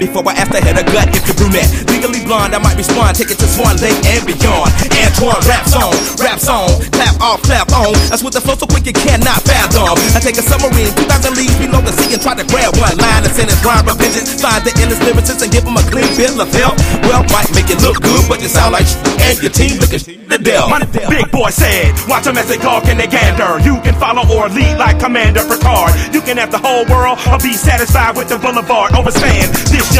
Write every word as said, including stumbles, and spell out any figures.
Before I ask the head of gut if you're brunette, legally blonde, I might respond, take it to Swan Lake and beyond. Antoine, rap song, rap song, clap off, clap on. That's with the flow so quick you cannot fathom. I take a submarine, two thousand leagues below the sea and try to grab one line and sentence, rhyme repentance, find the endless lyricists and give them a clean bill of health. Well, might make it look good, but you sound like sh- and your team looking sh- the devil. My big boy said, watch them as they gawk and they gander. You can follow or lead like Commander Picard. You can have the whole world or be satisfied with the boulevard overspan. This